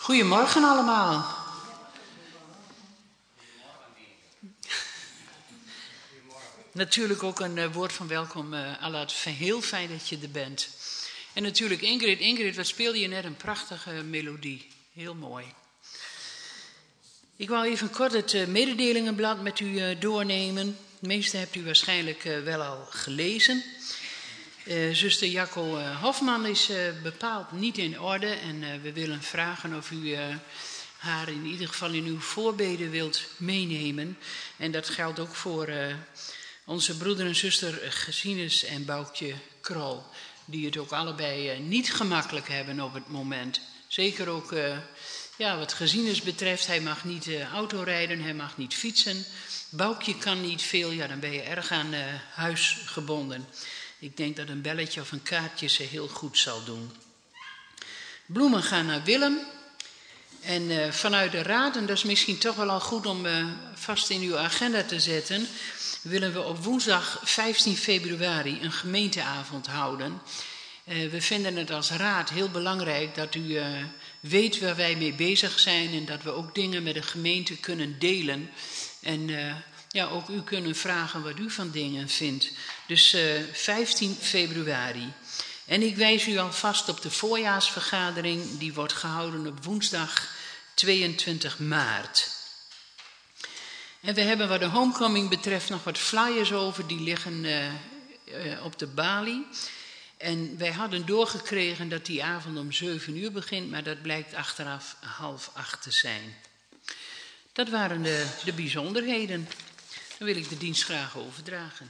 Goedemorgen allemaal. Natuurlijk ook een woord van welkom, Allard. Heel fijn dat je er bent. En natuurlijk Ingrid. Ingrid, wat speelde je net? Een prachtige melodie. Heel mooi. Ik wou even kort het mededelingenblad met u doornemen. De meeste hebt u waarschijnlijk wel al gelezen. Zuster Jacco Hofman is bepaald niet in orde. En we willen vragen of u haar in ieder geval in uw voorbeden wilt meenemen. En dat geldt ook voor onze broeder en zuster Gesines en Boukje Krol. Die het ook allebei niet gemakkelijk hebben op het moment. Zeker ook wat Gesines betreft. Hij mag niet auto rijden, hij mag niet fietsen. Boukje kan niet veel, ja dan ben je erg aan huis gebonden. Ik denk dat een belletje of een kaartje ze heel goed zal doen. Bloemen gaan naar Willem. En vanuit de raad, en dat is misschien toch wel al goed om vast in uw agenda te zetten, willen we op woensdag 15 februari een gemeenteavond houden. We vinden het als raad heel belangrijk dat u weet waar wij mee bezig zijn en dat we ook dingen met de gemeente kunnen delen. En ook u kunnen vragen wat u van dingen vindt. Dus 15 februari. En ik wijs u alvast op de voorjaarsvergadering. Die wordt gehouden op woensdag 22 maart. En we hebben wat de homecoming betreft nog wat flyers over. Die liggen op de balie. En wij hadden doorgekregen dat die avond om 7 uur begint. Maar dat blijkt achteraf 7:30 te zijn. Dat waren de bijzonderheden. Dan wil ik de dienst graag overdragen.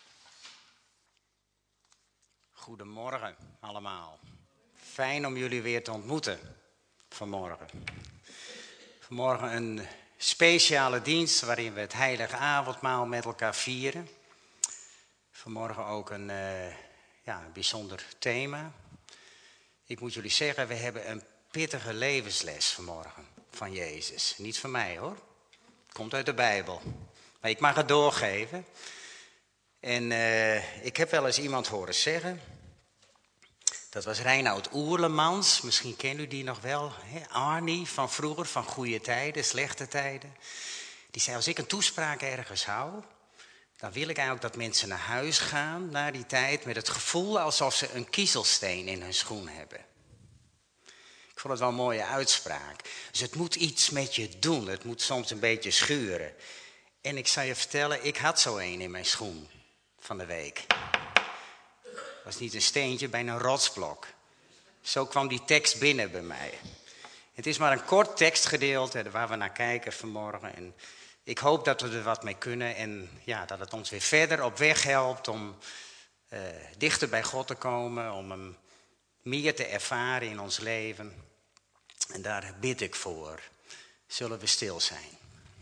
Goedemorgen allemaal. Fijn om jullie weer te ontmoeten vanmorgen. Vanmorgen een speciale dienst waarin we het heilige avondmaal met elkaar vieren. Vanmorgen ook een bijzonder thema. Ik moet jullie zeggen, we hebben een pittige levensles vanmorgen van Jezus. Niet van mij hoor, het komt uit de Bijbel. Maar ik mag het doorgeven. En ik heb wel eens iemand horen zeggen, dat was Reinoud Oerlemans, misschien kennen u die nog wel, hè? Arnie van vroeger, van goede tijden, slechte tijden. Die zei, als ik een toespraak ergens hou, dan wil ik eigenlijk dat mensen naar huis gaan, na die tijd, met het gevoel alsof ze een kiezelsteen in hun schoen hebben. Ik vond het wel een mooie uitspraak. Dus het moet iets met je doen, het moet soms een beetje schuren. En ik zal je vertellen, ik had zo een in mijn schoen van de week. Het was niet een steentje, bijna een rotsblok. Zo kwam die tekst binnen bij mij. Het is maar een kort tekstgedeelte waar we naar kijken vanmorgen. En ik hoop dat we er wat mee kunnen en dat het ons weer verder op weg helpt om dichter bij God te komen, om hem meer te ervaren in ons leven. En daar bid ik voor. Zullen we stil zijn.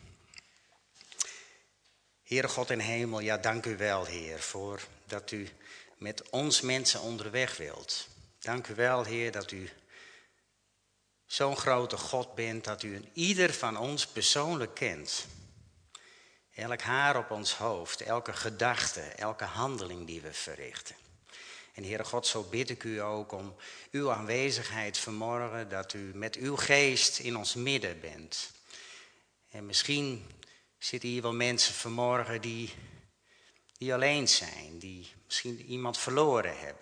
Heere God in hemel, ja dank u wel Heer, voor dat u met ons mensen onderweg wilt. Dank u wel Heer dat u zo'n grote God bent, dat u ieder van ons persoonlijk kent. Elk haar op ons hoofd, elke gedachte, elke handeling die we verrichten. En Heere God, zo bid ik u ook om uw aanwezigheid vanmorgen, dat u met uw geest in ons midden bent. En misschien zitten hier wel mensen vanmorgen die alleen zijn, die misschien iemand verloren hebben.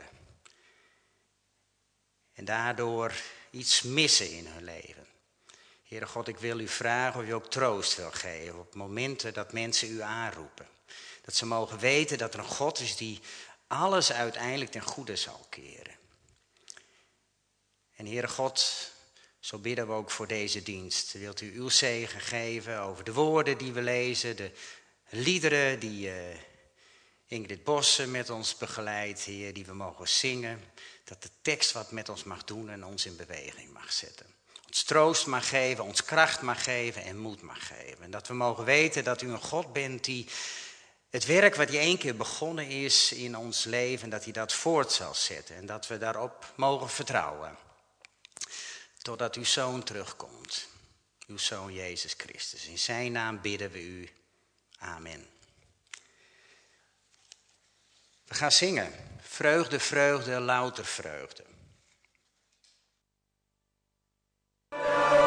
En daardoor iets missen in hun leven. Heere God, ik wil u vragen of u ook troost wil geven op momenten dat mensen u aanroepen. Dat ze mogen weten dat er een God is die alles uiteindelijk ten goede zal keren. En Heere God, zo bidden we ook voor deze dienst. Wilt u uw zegen geven over de woorden die we lezen, de liederen die Ingrid Bossen met ons begeleidt, Heer, die we mogen zingen. Dat de tekst wat met ons mag doen en ons in beweging mag zetten. Ons troost mag geven, ons kracht mag geven en moed mag geven. En dat we mogen weten dat u een God bent die het werk wat hij 1 keer begonnen is in ons leven, dat hij dat voort zal zetten. En dat we daarop mogen vertrouwen. Totdat uw Zoon terugkomt. Uw Zoon Jezus Christus. In zijn naam bidden we u. Amen. We gaan zingen. Vreugde, vreugde, louter vreugde.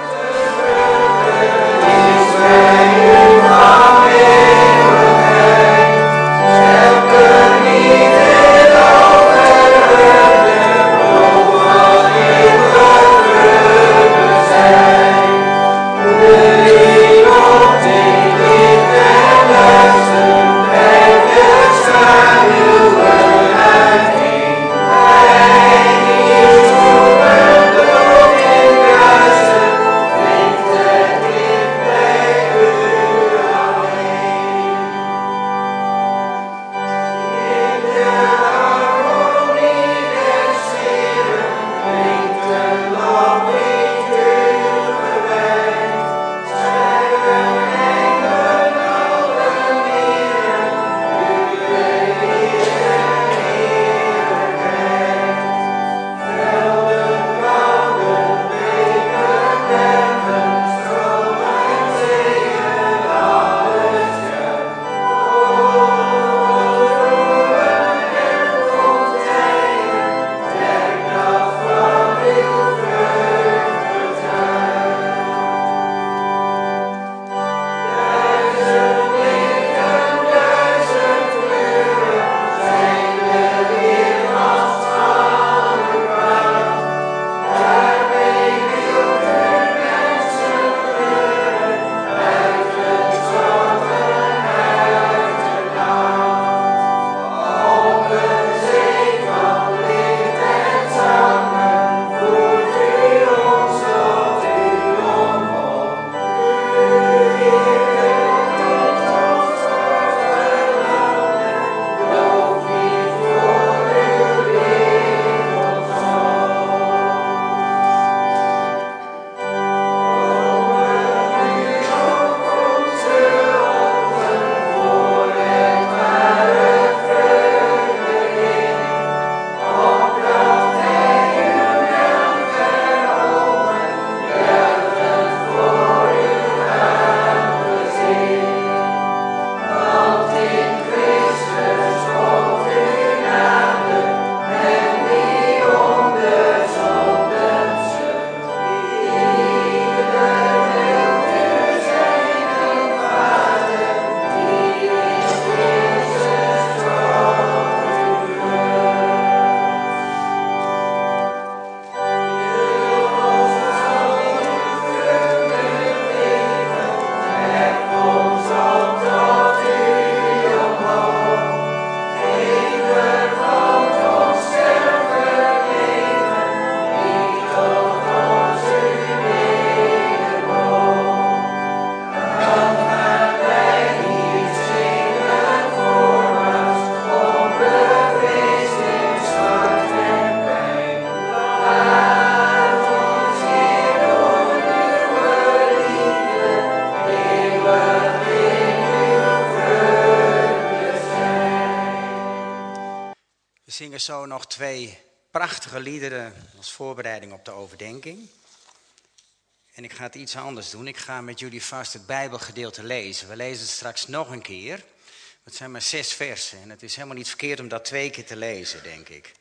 we zo nog 2 prachtige liederen als voorbereiding op de overdenking. En ik ga het iets anders doen. Ik ga met jullie vast het Bijbelgedeelte lezen. We lezen het straks nog een keer. Het zijn maar 6 versen en het is helemaal niet verkeerd om dat 2 keer te lezen, denk ik.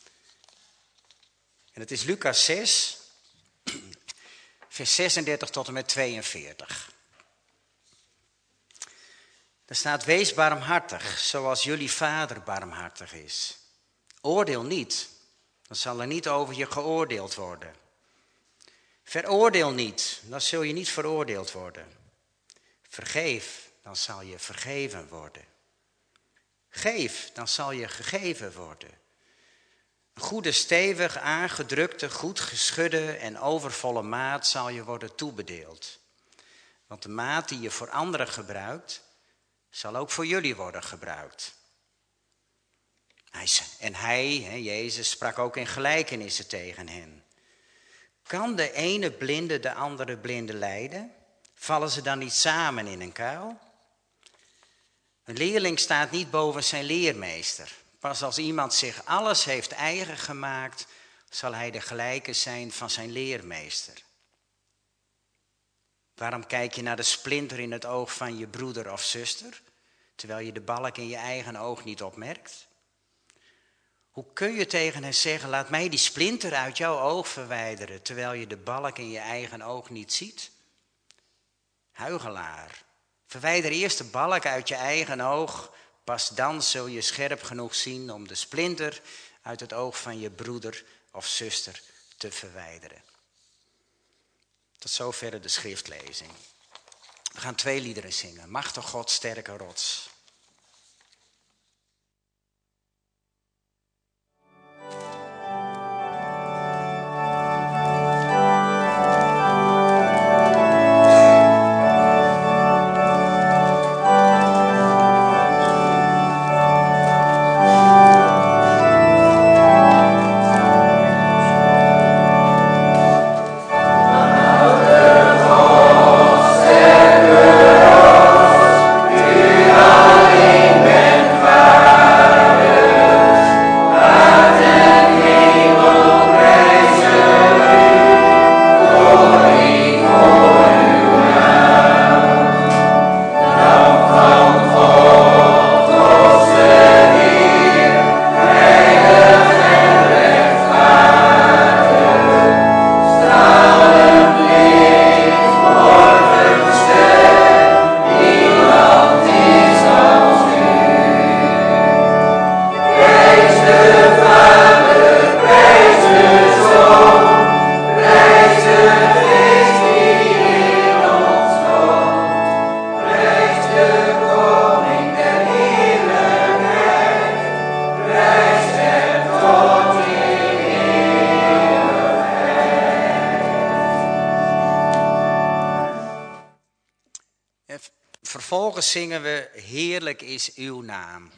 En het is Lucas 6, vers 36 tot en met 42. Er staat: wees barmhartig, zoals jullie Vader barmhartig is. Oordeel niet, dan zal er niet over je geoordeeld worden. Veroordeel niet, dan zul je niet veroordeeld worden. Vergeef, dan zal je vergeven worden. Geef, dan zal je gegeven worden. Een goede, stevig aangedrukte, goed geschudde en overvolle maat zal je worden toebedeeld. Want de maat die je voor anderen gebruikt, zal ook voor jullie worden gebruikt. En hij, Jezus, sprak ook in gelijkenissen tegen hen. Kan de ene blinde de andere blinde leiden? Vallen ze dan niet samen in een kuil? Een leerling staat niet boven zijn leermeester. Pas als iemand zich alles heeft eigen gemaakt, zal hij de gelijke zijn van zijn leermeester. Waarom kijk je naar de splinter in het oog van je broeder of zuster, terwijl je de balk in je eigen oog niet opmerkt? Hoe kun je tegen hen zeggen: laat mij die splinter uit jouw oog verwijderen, terwijl je de balk in je eigen oog niet ziet? Huichelaar, verwijder eerst de balk uit je eigen oog, pas dan zul je scherp genoeg zien om de splinter uit het oog van je broeder of zuster te verwijderen. Tot zover de schriftlezing. We gaan 2 liederen zingen. Machtig God, sterke rots. Vervolgens zingen we: heerlijk is uw naam.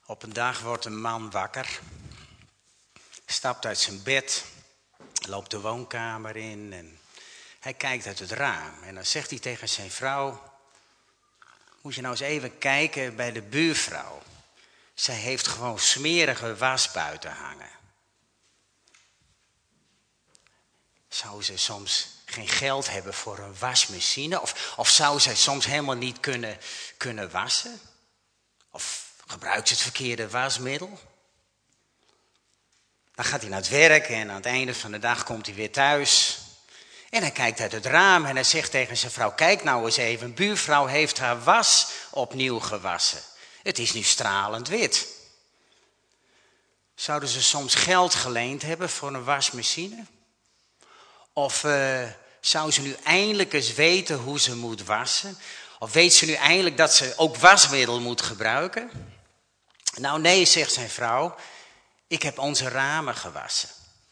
Op een dag wordt een man wakker, stapt uit zijn bed, loopt de woonkamer in en hij kijkt uit het raam. En dan zegt hij tegen zijn vrouw, moet je nou eens even kijken bij de buurvrouw. Zij heeft gewoon smerige was buiten hangen. Zou ze soms geen geld hebben voor een wasmachine? Of zou zij soms helemaal niet kunnen wassen? Of gebruikt ze het verkeerde wasmiddel? Dan gaat hij naar het werk en aan het einde van de dag komt hij weer thuis. En hij kijkt uit het raam en hij zegt tegen zijn vrouw, kijk nou eens even, een buurvrouw heeft haar was opnieuw gewassen. Het is nu stralend wit. Zouden ze soms geld geleend hebben voor een wasmachine? Of zou ze nu eindelijk eens weten hoe ze moet wassen? Of weet ze nu eindelijk dat ze ook wasmiddel moet gebruiken? Nou nee, zegt zijn vrouw, ik heb onze ramen gewassen.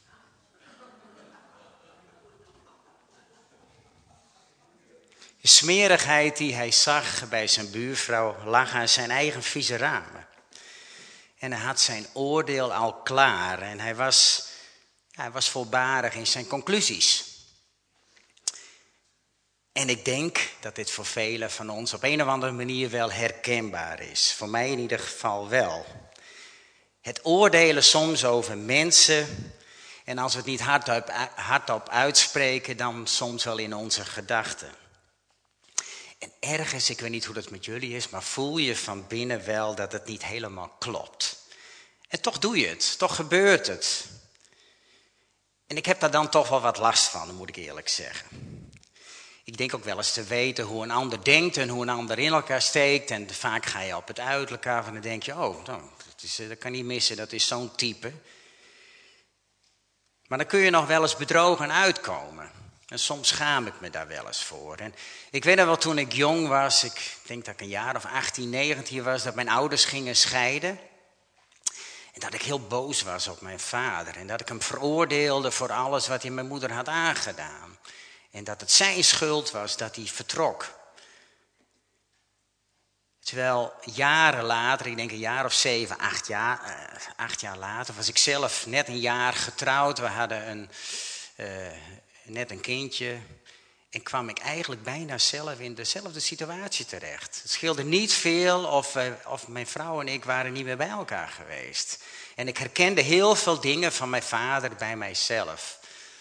De smerigheid die hij zag bij zijn buurvrouw lag aan zijn eigen vieze ramen. En hij had zijn oordeel al klaar en hij was voorbarig in zijn conclusies. En ik denk dat dit voor velen van ons op een of andere manier wel herkenbaar is. Voor mij in ieder geval wel. Het oordelen soms over mensen. En als we het niet hardop uitspreken, dan soms wel in onze gedachten. En ergens, ik weet niet hoe dat met jullie is, maar voel je van binnen wel dat het niet helemaal klopt. En toch doe je het, toch gebeurt het. En ik heb daar dan toch wel wat last van, moet ik eerlijk zeggen. Ik denk ook wel eens te weten hoe een ander denkt en hoe een ander in elkaar steekt. En vaak ga je op het uiterlijk af en dan denk je, dat kan niet missen, dat is zo'n type. Maar dan kun je nog wel eens bedrogen uitkomen. En soms schaam ik me daar wel eens voor. En ik weet nog wel, toen ik jong was, ik denk dat ik een jaar of 18, 19 was, dat mijn ouders gingen scheiden. En dat ik heel boos was op mijn vader. En dat ik hem veroordeelde voor alles wat hij mijn moeder had aangedaan. En dat het zijn schuld was dat hij vertrok. Terwijl jaren later, ik denk een jaar of 7, 8 jaar later, was ik zelf net een jaar getrouwd. We hadden net een kindje. En kwam ik eigenlijk bijna zelf in dezelfde situatie terecht. Het scheelde niet veel of mijn vrouw en ik waren niet meer bij elkaar geweest. En ik herkende heel veel dingen van mijn vader bij mijzelf.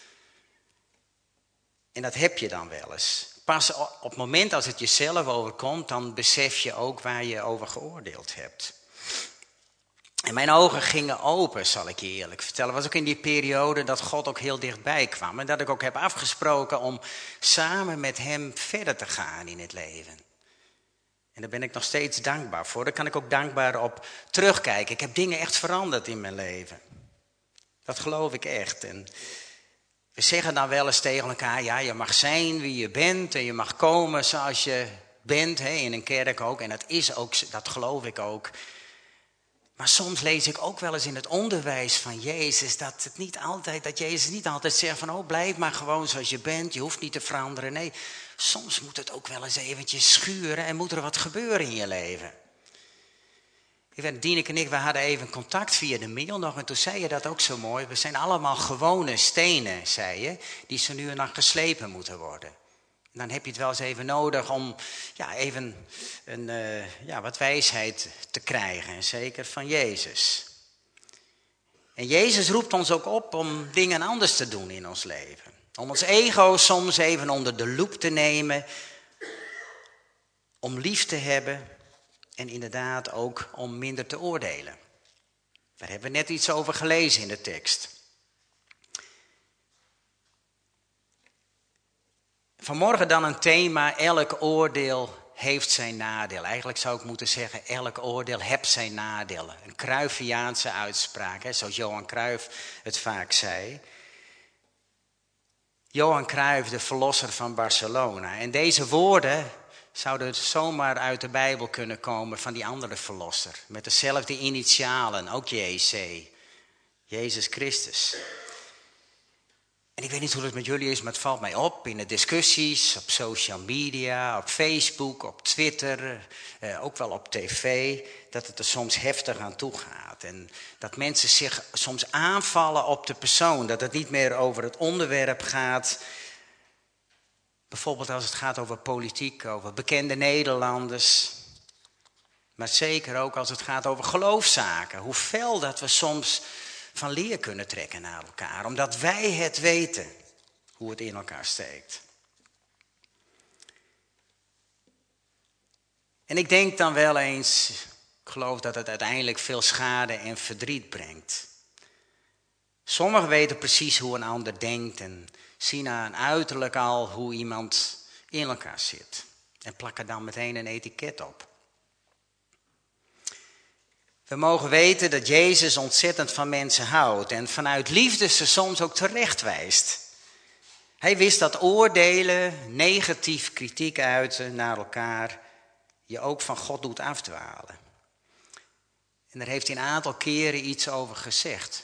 En dat heb je dan wel eens. Pas op het moment als het jezelf overkomt, dan besef je ook waar je over geoordeeld hebt. En mijn ogen gingen open, zal ik je eerlijk vertellen. Het was ook in die periode dat God ook heel dichtbij kwam. En dat ik ook heb afgesproken om samen met hem verder te gaan in het leven. En daar ben ik nog steeds dankbaar voor. Daar kan ik ook dankbaar op terugkijken. Ik heb dingen echt veranderd in mijn leven. Dat geloof ik echt. En we zeggen dan wel eens tegen elkaar, ja, je mag zijn wie je bent en je mag komen zoals je bent, in een kerk ook. En dat is ook, dat geloof ik ook. Maar soms lees ik ook wel eens in het onderwijs van Jezus dat Jezus niet altijd zegt van, blijf maar gewoon zoals je bent, je hoeft niet te veranderen. Nee, soms moet het ook wel eens eventjes schuren en moet er wat gebeuren in je leven. Dieneke en ik, we hadden even contact via de mail nog en toen zei je dat ook zo mooi. We zijn allemaal gewone stenen, zei je, die zo nu en dan geslepen moeten worden. En dan heb je het wel eens even nodig om wat wijsheid te krijgen. En zeker van Jezus. En Jezus roept ons ook op om dingen anders te doen in ons leven. Om ons ego soms even onder de loep te nemen. Om lief te hebben. En inderdaad ook om minder te oordelen. Daar hebben we net iets over gelezen in de tekst. Vanmorgen dan een thema, elk oordeel heeft zijn nadeel. Eigenlijk zou ik moeten zeggen, elk oordeel heeft zijn nadeel. Een Cruyffiaanse uitspraak, zoals Johan Cruijff het vaak zei. Johan Cruijff, de verlosser van Barcelona. En deze woorden zouden zomaar uit de Bijbel kunnen komen van die andere verlosser. Met dezelfde initialen, ook JC. Jezus Christus. En ik weet niet hoe het met jullie is, maar het valt mij op in de discussies op social media, op Facebook, op Twitter, ook wel op tv, dat het er soms heftig aan toe gaat. En dat mensen zich soms aanvallen op de persoon, dat het niet meer over het onderwerp gaat. Bijvoorbeeld als het gaat over politiek, over bekende Nederlanders. Maar zeker ook als het gaat over geloofszaken. Hoe fel dat we soms van leer kunnen trekken naar elkaar. Omdat wij het weten hoe het in elkaar steekt. En ik denk dan wel eens, ik geloof dat het uiteindelijk veel schade en verdriet brengt. Sommigen weten precies hoe een ander denkt en zien aan uiterlijk al hoe iemand in elkaar zit. En plakken dan meteen een etiket op. We mogen weten dat Jezus ontzettend van mensen houdt en vanuit liefde ze soms ook terecht wijst. Hij wist dat oordelen, negatief kritiek uiten naar elkaar, je ook van God doet afdwalen. En daar heeft hij een aantal keren iets over gezegd.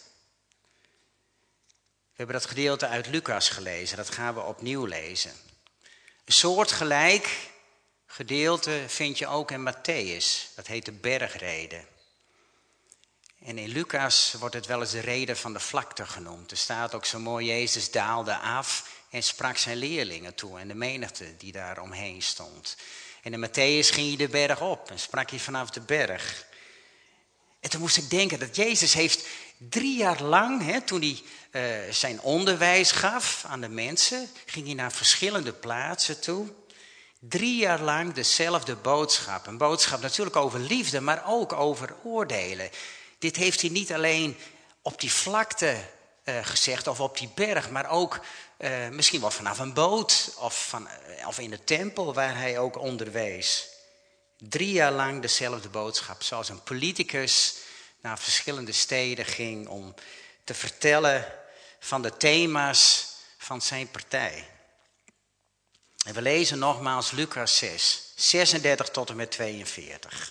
We hebben dat gedeelte uit Lucas gelezen, dat gaan we opnieuw lezen. Een soortgelijk gedeelte vind je ook in Mattheüs, dat heet de bergrede. En in Lucas wordt het wel eens de reden van de vlakte genoemd. Er staat ook zo mooi, Jezus daalde af en sprak zijn leerlingen toe en de menigte die daar omheen stond. En in Mattheüs ging hij de berg op en sprak hij vanaf de berg. En toen moest ik denken dat Jezus heeft 3 jaar lang, toen hij zijn onderwijs gaf aan de mensen, ging hij naar verschillende plaatsen toe. 3 jaar lang dezelfde boodschap. Een boodschap natuurlijk over liefde, maar ook over oordelen. Dit heeft hij niet alleen op die vlakte gezegd of op die berg, maar ook misschien wel vanaf een boot of in de tempel waar hij ook onderwees. 3 jaar lang dezelfde boodschap, zoals een politicus naar verschillende steden ging om te vertellen van de thema's van zijn partij. En we lezen nogmaals Lucas 6, 36 tot en met 42.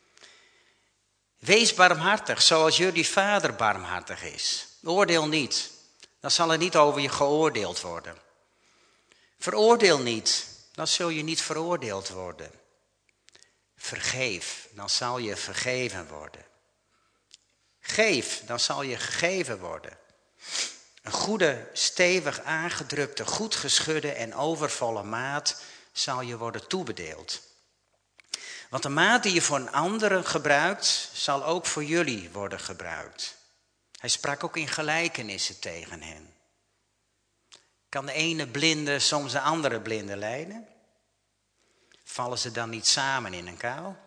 Wees barmhartig, zoals jullie vader barmhartig is. Oordeel niet, dan zal er niet over je geoordeeld worden. Veroordeel niet, dan zul je niet veroordeeld worden. Vergeef, dan zal je vergeven worden. Geef, dan zal je gegeven worden. Een goede, stevig aangedrukte, goed geschudde en overvolle maat zal je worden toebedeeld. Want de maat die je voor een andere gebruikt, zal ook voor jullie worden gebruikt. Hij sprak ook in gelijkenissen tegen hen. Kan de ene blinde soms de andere blinde leiden? Vallen ze dan niet samen in een kuil?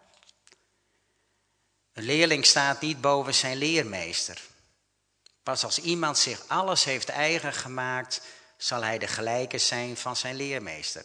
Een leerling staat niet boven zijn leermeester. Pas als iemand zich alles heeft eigen gemaakt, zal hij de gelijke zijn van zijn leermeester.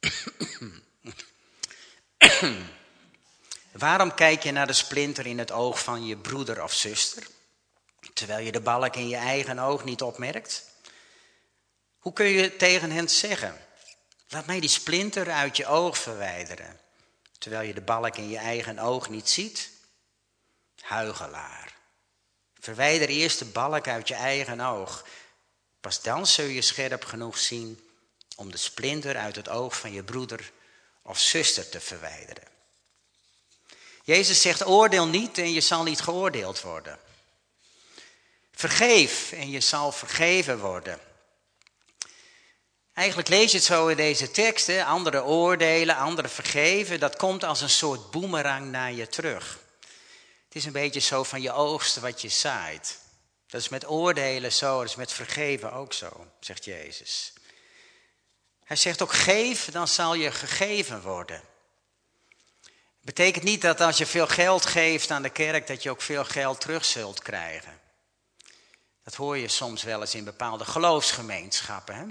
Waarom kijk je naar de splinter in het oog van je broeder of zuster, terwijl je de balk in je eigen oog niet opmerkt? Hoe kun je tegen hen zeggen, laat mij die splinter uit je oog verwijderen, terwijl je de balk in je eigen oog niet ziet? Huichelaar. Verwijder eerst de balk uit je eigen oog. Pas dan zul je scherp genoeg zien om de splinter uit het oog van je broeder of zuster te verwijderen. Jezus zegt, oordeel niet en je zal niet geoordeeld worden. Vergeef en je zal vergeven worden. Eigenlijk lees je het zo in deze teksten, anderen oordelen, anderen vergeven. Dat komt als een soort boemerang naar je terug. Het is een beetje zo van je oogsten wat je zaait. Dat is met oordelen zo, dat is met vergeven ook zo, zegt Jezus. Hij zegt ook, geef, dan zal je gegeven worden. Betekent niet dat als je veel geld geeft aan de kerk, dat je ook veel geld terug zult krijgen. Dat hoor je soms wel eens in bepaalde geloofsgemeenschappen. Hè?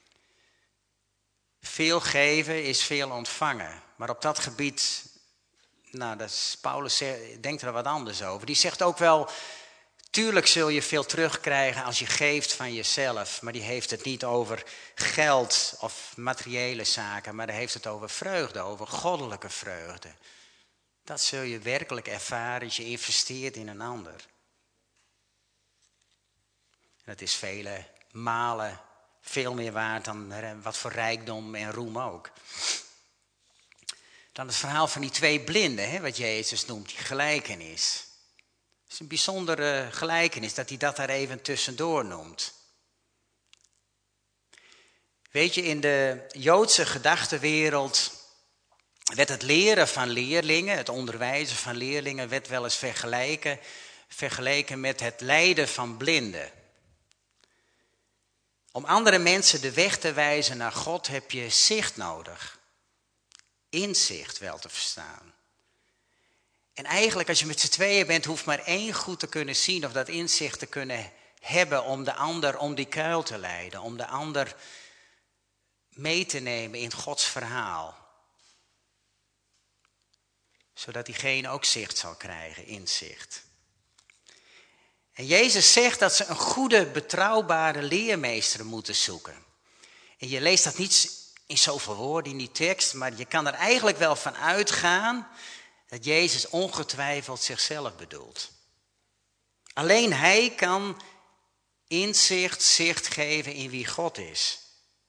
Veel geven is veel ontvangen. Maar op dat gebied, Paulus denkt er wat anders over. Die zegt ook wel, tuurlijk zul je veel terugkrijgen als je geeft van jezelf. Maar die heeft het niet over geld of materiële zaken. Maar die heeft het over vreugde, over goddelijke vreugde. Dat zul je werkelijk ervaren als je investeert in een ander. En dat is vele malen veel meer waard dan wat voor rijkdom en roem ook. Dan het verhaal van die 2 blinden, hè, wat Jezus noemt, die gelijkenis. Het is een bijzondere gelijkenis dat hij dat daar even tussendoor noemt. Weet je, in de Joodse gedachtenwereld werd het leren van leerlingen, het onderwijzen van leerlingen, werd wel eens vergeleken met het leiden van blinden. Om andere mensen de weg te wijzen naar God heb je zicht nodig. Inzicht wel te verstaan. En eigenlijk als je met z'n tweeën bent, hoeft maar 1 goed te kunnen zien of dat inzicht te kunnen hebben om de ander om die kuil te leiden. Om de ander mee te nemen in Gods verhaal. Zodat diegene ook zicht zal krijgen, inzicht. En Jezus zegt dat ze een goede, betrouwbare leermeester moeten zoeken. En je leest dat niet in zoveel woorden in die tekst, maar je kan er eigenlijk wel van uitgaan dat Jezus ongetwijfeld zichzelf bedoelt. Alleen Hij kan inzicht, zicht geven in wie God is.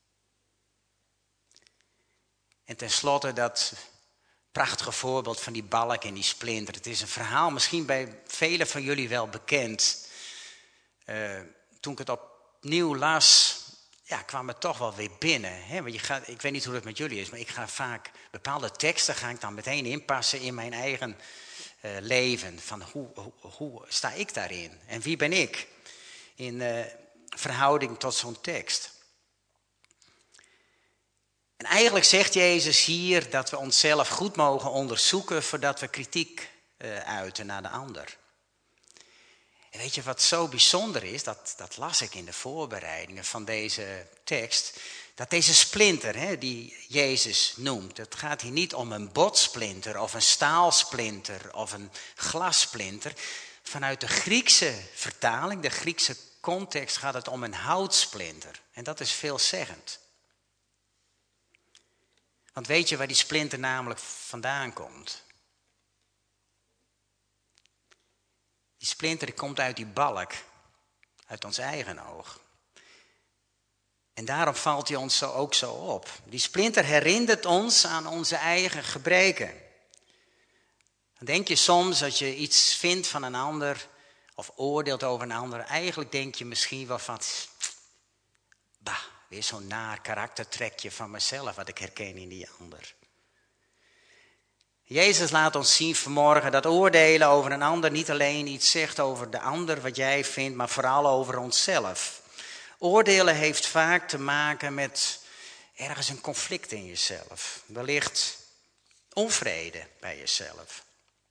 En tenslotte dat prachtige voorbeeld van die balk en die splinter. Het is een verhaal misschien bij velen van jullie wel bekend. Toen ik het opnieuw las, kwam het toch wel weer binnen. Hè? Want ik weet niet hoe dat met jullie is, maar ik ga vaak bepaalde teksten ga ik dan meteen inpassen in mijn eigen leven. Van hoe sta ik daarin? En wie ben ik in verhouding tot zo'n tekst? En eigenlijk zegt Jezus hier dat we onszelf goed mogen onderzoeken voordat we kritiek uiten naar de ander. En weet je wat zo bijzonder is, dat las ik in de voorbereidingen van deze tekst, dat deze splinter die Jezus noemt, het gaat hier niet om een botsplinter of een staalsplinter of een glassplinter. Vanuit de Griekse vertaling, de Griekse context gaat het om een houtsplinter. En dat is veelzeggend. Want weet je waar die splinter namelijk vandaan komt? Die splinter die komt uit die balk, uit ons eigen oog. En daarom valt hij ons ook zo op. Die splinter herinnert ons aan onze eigen gebreken. Dan denk je soms als je iets vindt van een ander of oordeelt over een ander, eigenlijk denk je misschien wel van, weer zo'n naar karaktertrekje van mezelf wat ik herken in die ander. Jezus laat ons zien vanmorgen dat oordelen over een ander niet alleen iets zegt over de ander wat jij vindt, maar vooral over onszelf. Oordelen heeft vaak te maken met ergens een conflict in jezelf. Wellicht onvrede bij jezelf.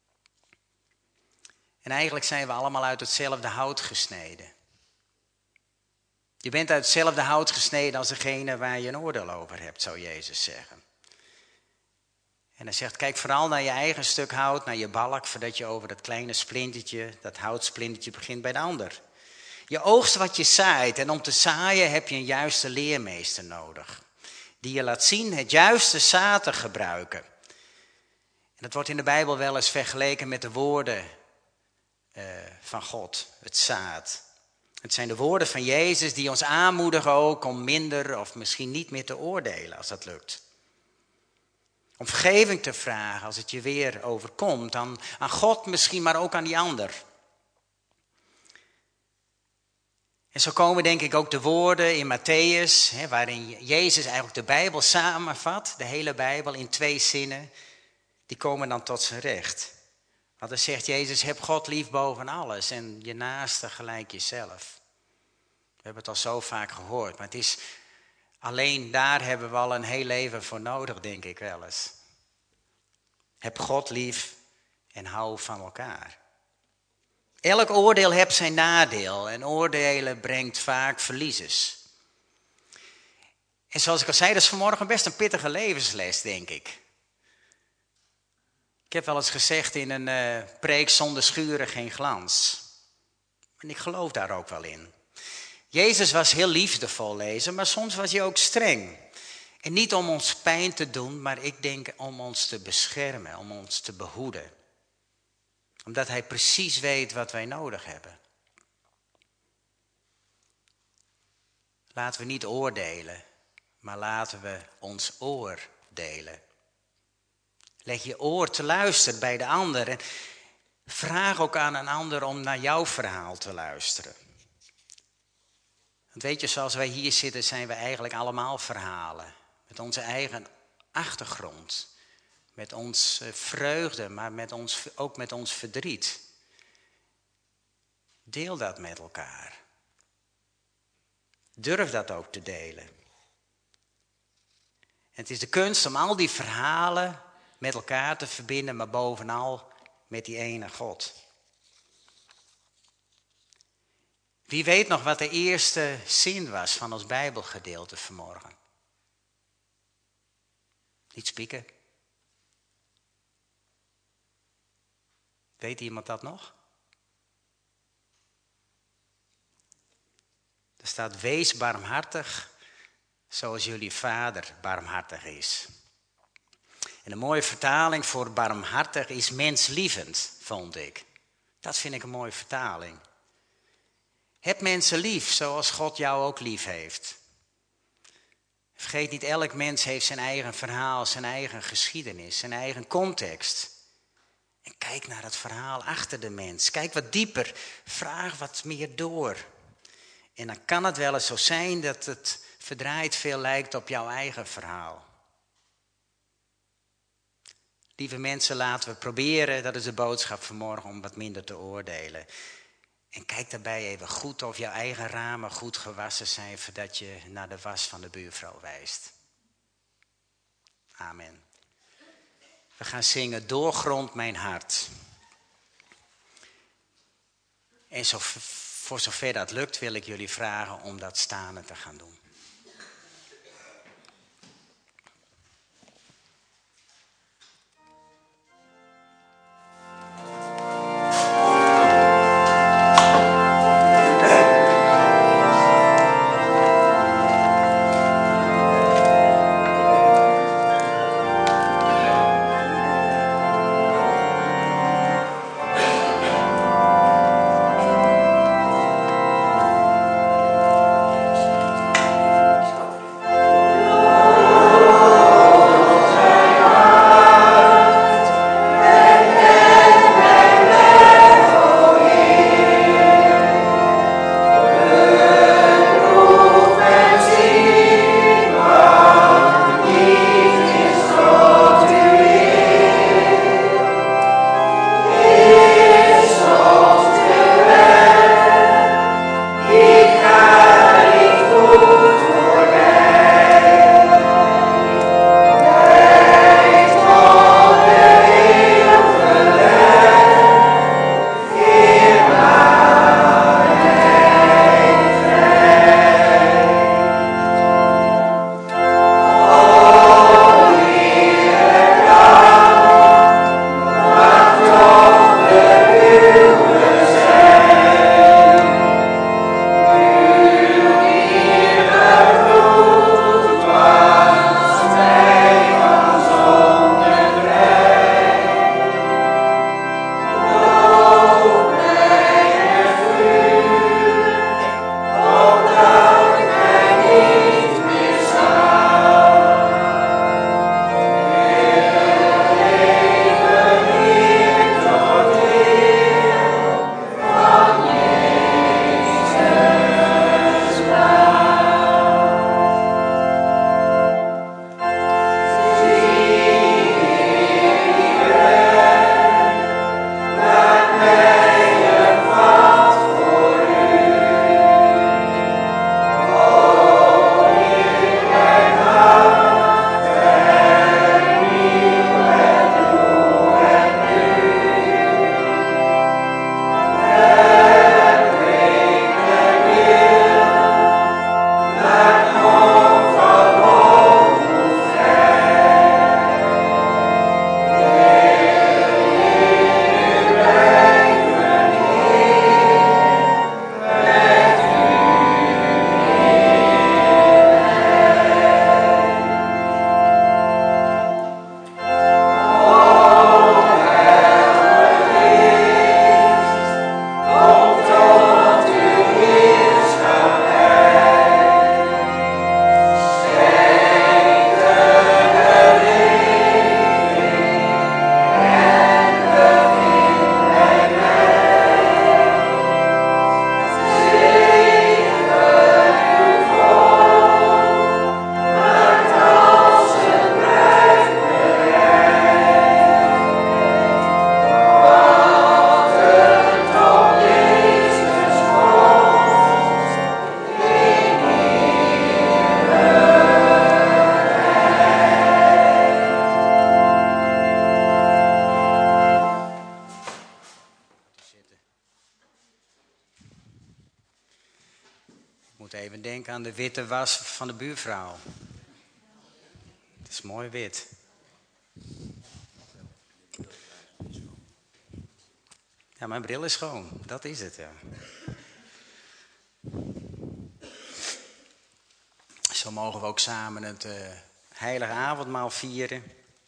En eigenlijk zijn we allemaal uit hetzelfde hout gesneden. Je bent uit hetzelfde hout gesneden als degene waar je een oordeel over hebt, zou Jezus zeggen. En hij zegt, kijk vooral naar je eigen stuk hout, naar je balk, voordat je over dat kleine splintertje, dat houtsplintertje begint bij de ander. Je oogst wat je zaait en om te zaaien heb je een juiste leermeester nodig. Die je laat zien het juiste zaad te gebruiken. En dat wordt in de Bijbel wel eens vergeleken met de woorden van God, het zaad. Het zijn de woorden van Jezus die ons aanmoedigen ook om minder of misschien niet meer te oordelen als dat lukt. Om vergeving te vragen als het je weer overkomt. Aan God misschien, maar ook aan die ander. En zo komen denk ik ook de woorden in Matthäus, waarin Jezus eigenlijk de Bijbel samenvat. De hele Bijbel in 2 zinnen. Die komen dan tot zijn recht. Want dan zegt Jezus, heb God lief boven alles en je naaste gelijk jezelf. We hebben het al zo vaak gehoord, maar het is alleen daar hebben we al een heel leven voor nodig, denk ik wel eens. Heb God lief en hou van elkaar. Elk oordeel heeft zijn nadeel en oordelen brengt vaak verliezers. En zoals ik al zei, dat is vanmorgen best een pittige levensles, denk ik. Ik heb wel eens gezegd in een preek zonder schuren geen glans. En ik geloof daar ook wel in. Jezus was heel liefdevol, lezen, maar soms was hij ook streng. En niet om ons pijn te doen, maar ik denk om ons te beschermen, om ons te behoeden. Omdat hij precies weet wat wij nodig hebben. Laten we niet oordelen, maar laten we ons oor delen. Leg je oor te luisteren bij de ander en vraag ook aan een ander om naar jouw verhaal te luisteren. Want weet je, zoals wij hier zitten zijn we eigenlijk allemaal verhalen. Met onze eigen achtergrond. Met onze vreugde, maar ook met ons verdriet. Deel dat met elkaar. Durf dat ook te delen. En het is de kunst om al die verhalen met elkaar te verbinden, maar bovenal met die ene God. Wie weet nog wat de eerste zin was van ons Bijbelgedeelte vanmorgen? Niet spieken. Weet iemand dat nog? Er staat: wees barmhartig zoals jullie Vader barmhartig is. En een mooie vertaling voor barmhartig is menslievend, vond ik. Dat vind ik een mooie vertaling. Heb mensen lief zoals God jou ook lief heeft. Vergeet niet, elk mens heeft zijn eigen verhaal, zijn eigen geschiedenis, zijn eigen context. En kijk naar het verhaal achter de mens. Kijk wat dieper. Vraag wat meer door. En dan kan het wel eens zo zijn dat het verdraaid veel lijkt op jouw eigen verhaal. Lieve mensen, laten we proberen, dat is de boodschap vanmorgen, om wat minder te oordelen. En kijk daarbij even goed of jouw eigen ramen goed gewassen zijn voordat je naar de was van de buurvrouw wijst. Amen. We gaan zingen Doorgrond mijn hart. En voor zover dat lukt wil ik jullie vragen om dat staande te gaan doen. moet even denken aan de witte was van de buurvrouw. Het is mooi wit. Ja, mijn bril is schoon. Dat is het, ja. Zo mogen we ook samen het heilige avondmaal vieren.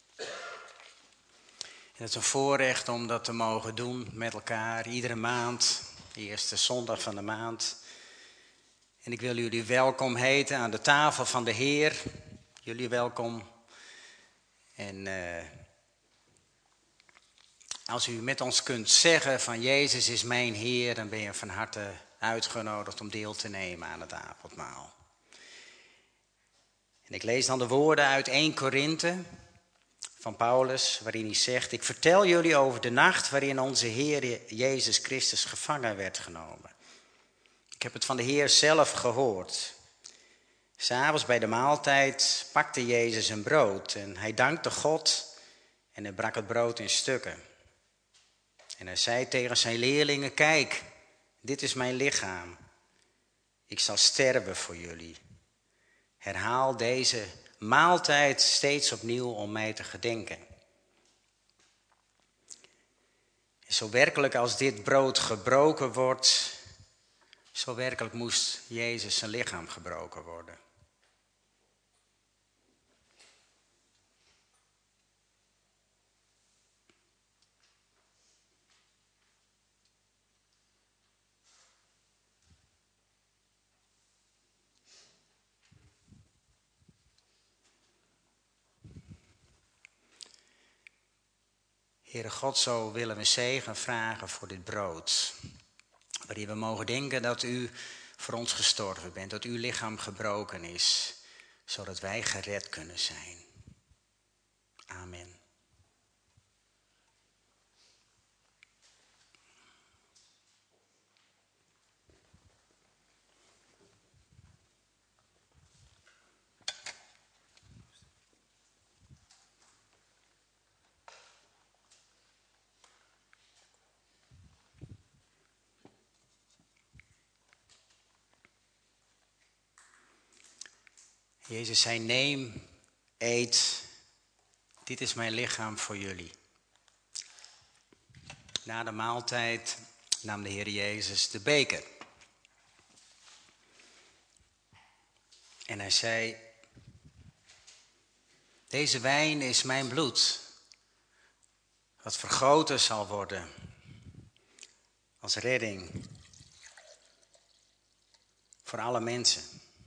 En het is een voorrecht om dat te mogen doen met elkaar. Iedere maand, de eerste zondag van de maand. En ik wil jullie welkom heten aan de tafel van de Heer. Jullie welkom. En als u met ons kunt zeggen van Jezus is mijn Heer, dan ben je van harte uitgenodigd om deel te nemen aan het avondmaal. En ik lees dan de woorden uit 1 Korinthe van Paulus, waarin hij zegt: ik vertel jullie over de nacht waarin onze Heer Jezus Christus gevangen werd genomen. Ik heb het van de Heer zelf gehoord. 'S Avonds bij de maaltijd pakte Jezus een brood en hij dankte God en hij brak het brood in stukken. En hij zei tegen zijn leerlingen: kijk, dit is mijn lichaam. Ik zal sterven voor jullie. Herhaal deze maaltijd steeds opnieuw om mij te gedenken. En zo werkelijk als dit brood gebroken wordt, zo werkelijk moest Jezus zijn lichaam gebroken worden. Heere God, zo willen we zegen vragen voor dit brood. Waarin we mogen denken dat u voor ons gestorven bent, dat uw lichaam gebroken is, zodat wij gered kunnen zijn. Amen. Jezus zei: neem, eet, dit is mijn lichaam voor jullie. Na de maaltijd nam de Heer Jezus de beker. En hij zei: deze wijn is mijn bloed, wat vergoten zal worden als redding voor alle mensen.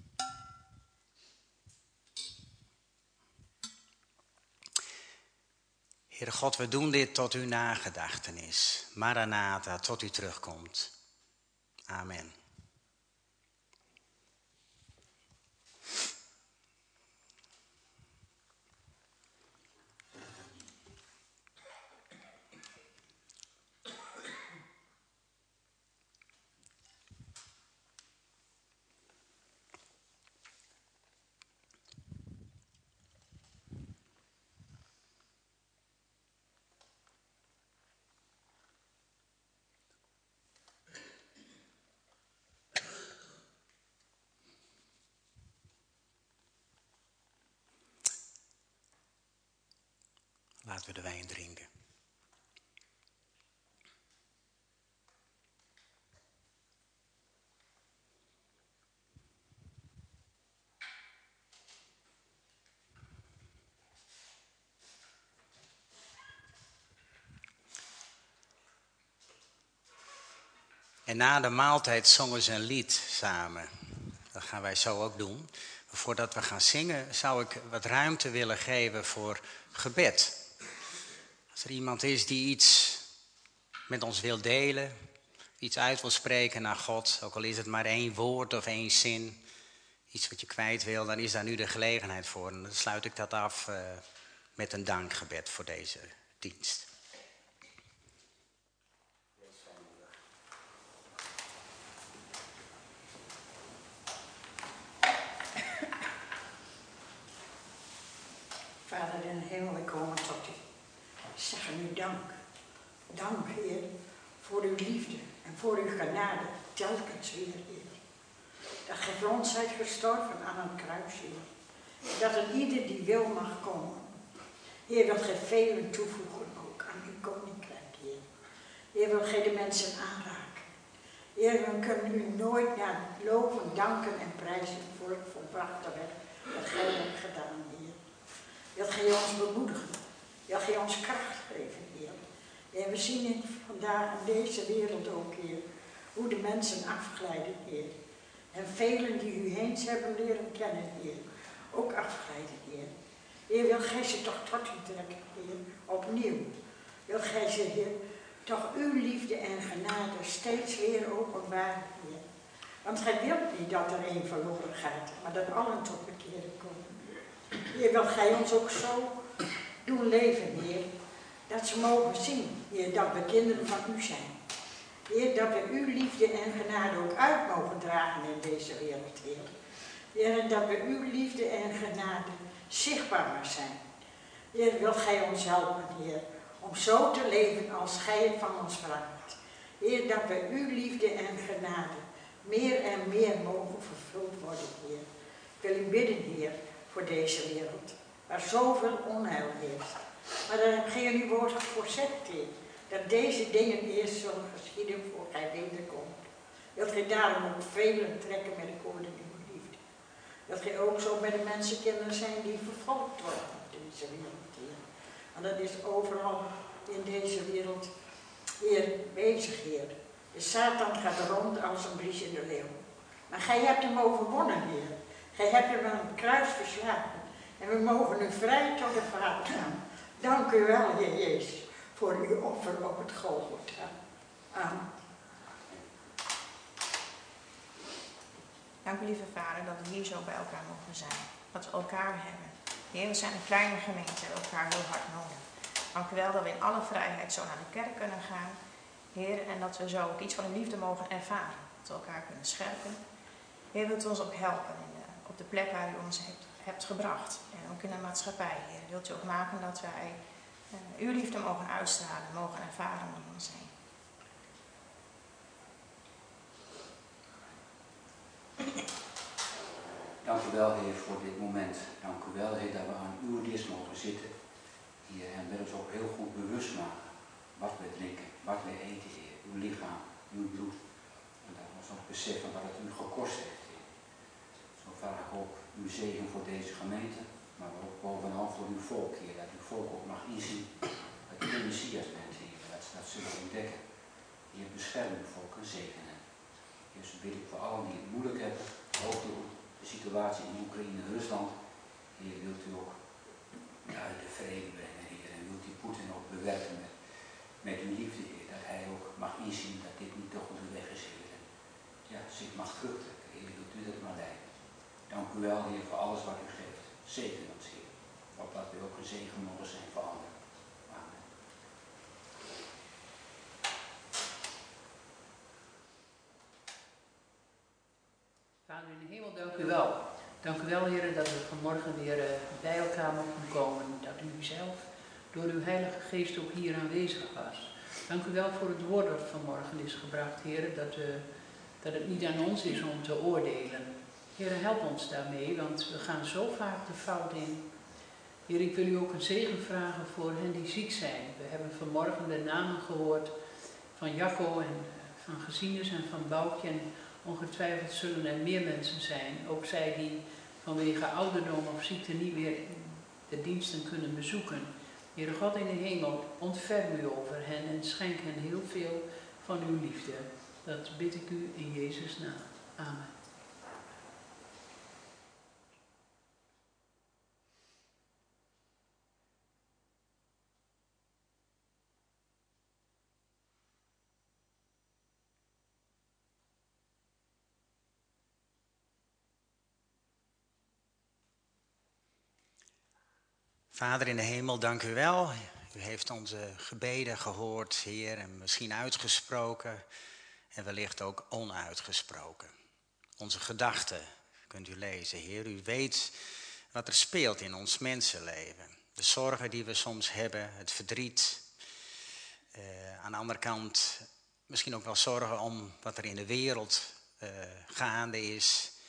Heere God, we doen dit tot uw nagedachtenis. Maranatha, tot u terugkomt. Amen. Laten we de wijn drinken. En na de maaltijd zongen ze een lied samen. Dat gaan wij zo ook doen. Maar voordat we gaan zingen, zou ik wat ruimte willen geven voor gebed. Als er iemand is die iets met ons wil delen, iets uit wil spreken naar God, ook al is het maar 1 woord of 1 zin, iets wat je kwijt wil, dan is daar nu de gelegenheid voor. En dan sluit ik dat af met een dankgebed voor deze dienst. Vader in de hemel, ik kom tot u. Zeggen u dank. Dank, Heer, voor uw liefde en voor uw genade, telkens weer, Heer. Dat gij voor ons zijt gestorven aan het kruis, Heer. Dat een ieder die wil mag komen. Heer, wilt gij velen toevoegen ook aan uw koninkrijk, Heer. Heer, wilt gij de mensen aanraken. Heer, we kunnen u nooit naar loven, danken en prijzen voor het volbrachte werk dat gij hebt gedaan, Heer. Wilt gij ons bemoedigen. Wilt gij ons kracht geven, Heer. En we zien vandaag in deze wereld ook, Heer, hoe de mensen afglijden, Heer. En velen die u eens hebben leren kennen, Heer, ook afglijden, Heer. Heer, wil gij ze toch tot u trekken, Heer, opnieuw. Wil gij ze, Heer, toch uw liefde en genade steeds weer openbaren, Heer. Want gij wilt niet dat er één verloren gaat, maar dat allen tot bekeren komen. Heer, wil gij ons ook zo doen leven, Heer, dat ze mogen zien, Heer, dat we kinderen van u zijn. Heer, dat we uw liefde en genade ook uit mogen dragen in deze wereld, Heer. Heer, en dat we uw liefde en genade zichtbaar zijn. Heer, wilt gij ons helpen, Heer, om zo te leven als gij het van ons vraagt. Heer, dat we uw liefde en genade meer en meer mogen vervuld worden, Heer. Ik wil u bidden, Heer, voor deze wereld, waar zoveel onheil heerst. Maar daar heb gij in uw woord voorzegd, Heer, dat deze dingen eerst zullen geschieden voor gij wederkomt. Wilt gij daarom ook velen trekken met de koorden in uw liefde. Wilt gij ook zo met de mensenkinderen zijn die vervolgd worden in deze wereld, Heer. Want dat is overal in deze wereld, Heer, bezig, Heer. De Satan gaat rond als een briesende leeuw. Maar gij hebt hem overwonnen, Heer. Gij hebt hem aan het kruis verslagen. En we mogen nu vrij tot de Vader gaan. Dank u wel, Heer Jezus, voor uw offer op het Golgotha. Amen. Dank u, lieve Vader, dat we hier zo bij elkaar mogen zijn. Dat we elkaar hebben. Heer, we zijn een kleine gemeente, we hebben elkaar heel hard nodig. Dank u wel dat we in alle vrijheid zo naar de kerk kunnen gaan. Heer, en dat we zo ook iets van uw liefde mogen ervaren. Dat we elkaar kunnen scherpen. Heer, wilt u ons ook helpen op de plek waar u ons hebt gebracht. En ook in de maatschappij, Heer. Wilt u ook maken dat wij uw liefde mogen uitstralen, mogen ervaren om ons heen. Dank u wel, Heer, voor dit moment. Dank u wel, Heer, dat we aan uw dienst mogen zitten. Heer, en wil ons ook heel goed bewust maken wat we drinken, wat we eten, Heer. Uw lichaam, uw bloed. En dat we ons ook beseffen wat het u gekost heeft, Heer. Zo vraag ik ook uw zegen voor deze gemeente, maar ook bovenal voor uw volk, Heer. Dat uw volk ook mag inzien dat u de Messias bent, Heer. Dat ze dat zullen ontdekken. Heer, bescherm uw volk en zegen hen. Heer, zo bid ik voor allen die het moeilijk hebben, ook door de situatie in Oekraïne en Rusland. Heer, wilt u ook de vrede brengen, Heer. En wilt u Poetin ook bewerken met uw liefde, Heer. Dat hij ook mag inzien dat dit niet de goede weg is, Heer. En ja, zich mag terugtrekken, Heer. Wilt u dat maar leiden. Dank u wel, Heer, voor alles wat u geeft. Zegen ons, Heer. Opdat we ook een zegen mogen zijn voor anderen. Amen. Vader in de hemel, dank u wel. Dank u wel, Heer, dat we vanmorgen weer bij elkaar mogen komen. Dat u zelf door uw Heilige Geest ook hier aanwezig was. Dank u wel voor het woord dat vanmorgen is gebracht, Heer, dat het niet aan ons is om te oordelen. Heer, help ons daarmee, want we gaan zo vaak de fout in. Heer, ik wil u ook een zegen vragen voor hen die ziek zijn. We hebben vanmorgen de namen gehoord van Jacco en van Gesines en van Boukje. En ongetwijfeld zullen er meer mensen zijn, ook zij die vanwege ouderdom of ziekte niet meer de diensten kunnen bezoeken. Heere God in de hemel, ontferm u over hen en schenk hen heel veel van uw liefde. Dat bid ik u in Jezus' naam. Amen. Vader in de hemel, dank u wel. U heeft onze gebeden gehoord, Heer, en misschien uitgesproken en wellicht ook onuitgesproken. Onze gedachten kunt u lezen, Heer. U weet wat er speelt in ons mensenleven. De zorgen die we soms hebben, het verdriet. Aan de andere kant misschien ook wel zorgen om wat er in de wereld gaande is.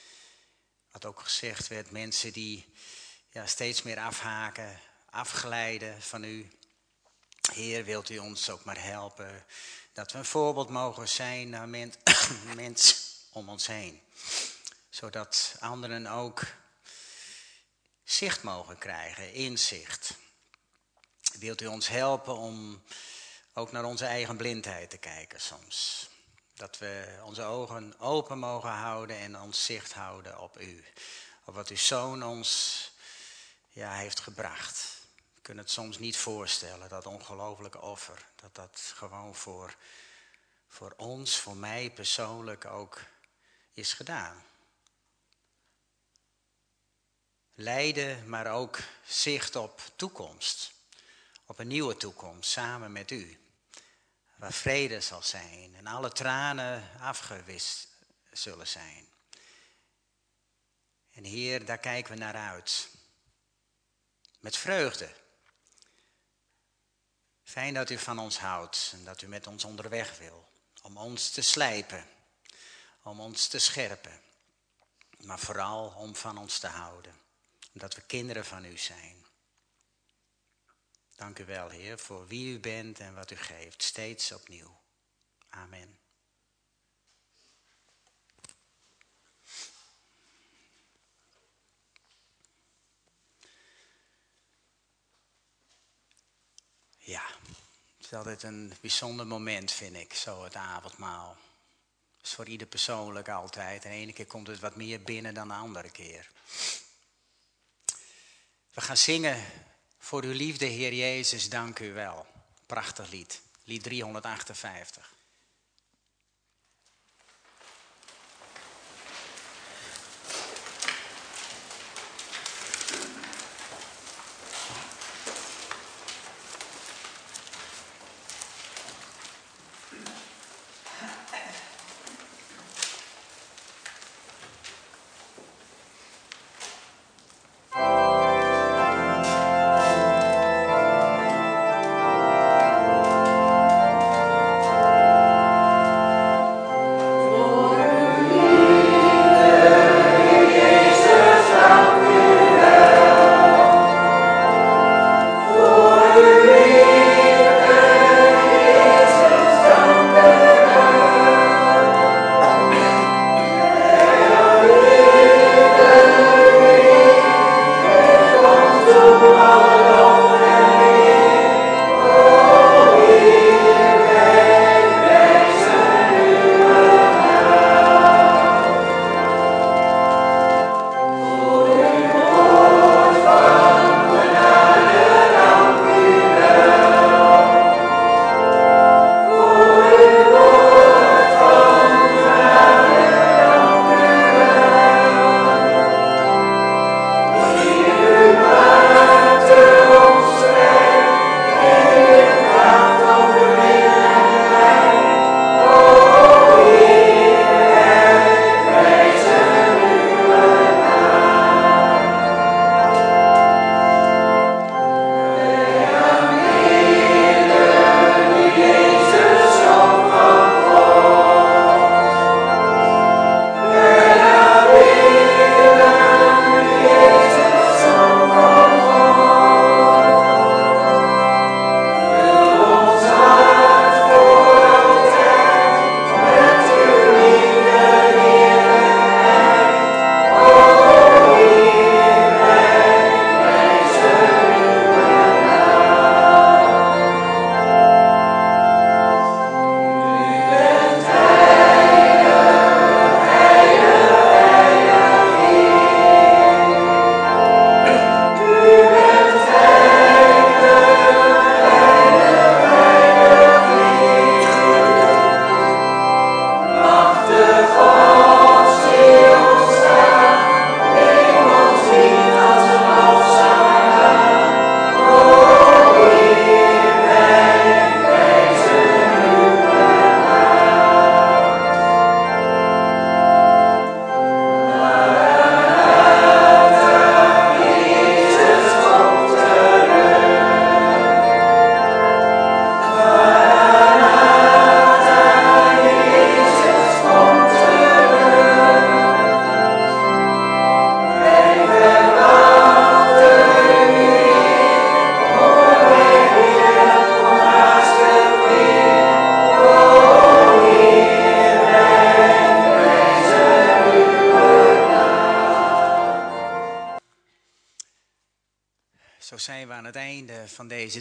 wat ook gezegd werd, mensen die steeds meer afhaken, afglijden van u. Heer, wilt u ons ook maar helpen dat we een voorbeeld mogen zijn naar mensen om ons heen. Zodat anderen ook zicht mogen krijgen, inzicht. Wilt u ons helpen om ook naar onze eigen blindheid te kijken soms. Dat we onze ogen open mogen houden en ons zicht houden op u. Op wat uw Zoon ons heeft gebracht. We kunnen het soms niet voorstellen, dat ongelooflijke offer. Dat gewoon voor ons, voor mij persoonlijk ook is gedaan. Lijden, maar ook zicht op toekomst. Op een nieuwe toekomst, samen met u. Waar vrede zal zijn en alle tranen afgewist zullen zijn. En Heer, daar kijken we naar uit. Met vreugde. Fijn dat u van ons houdt en dat u met ons onderweg wil. Om ons te slijpen, om ons te scherpen. Maar vooral om van ons te houden. Omdat we kinderen van u zijn. Dank u wel, Heer, voor wie u bent en wat u geeft. Steeds opnieuw. Amen. Ja, het is altijd een bijzonder moment, vind ik, zo het avondmaal. Het is voor ieder persoonlijk altijd. En de ene keer komt het wat meer binnen dan de andere keer. We gaan zingen voor uw liefde, Heer Jezus, dank u wel. Prachtig lied, lied 358.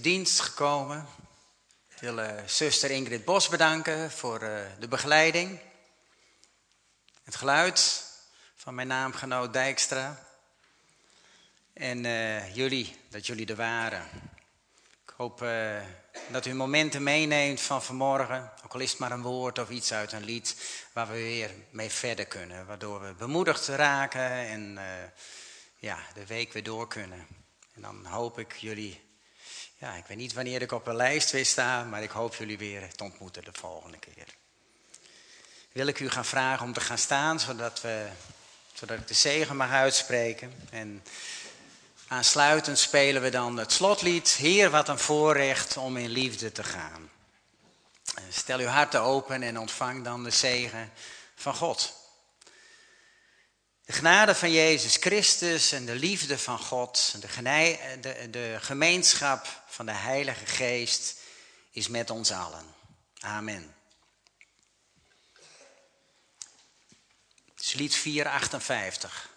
dienst gekomen. Ik wil zuster Ingrid Bos bedanken voor de begeleiding. Het geluid van mijn naamgenoot Dijkstra. En dat jullie er waren. Ik hoop dat u momenten meeneemt van vanmorgen. Ook al is het maar een woord of iets uit een lied waar we weer mee verder kunnen. Waardoor we bemoedigd raken en de week weer door kunnen. En dan hoop ik jullie, ik weet niet wanneer ik op een lijst weer sta, maar ik hoop jullie weer te ontmoeten de volgende keer. Wil ik u gaan vragen om te gaan staan, zodat ik de zegen mag uitspreken. En aansluitend spelen we dan het slotlied, Heer, wat een voorrecht om in liefde te gaan. Stel uw harten open en ontvang dan de zegen van God. De genade van Jezus Christus en de liefde van God, de gemeenschap van de Heilige Geest is met ons allen. Amen. Het is lied 458.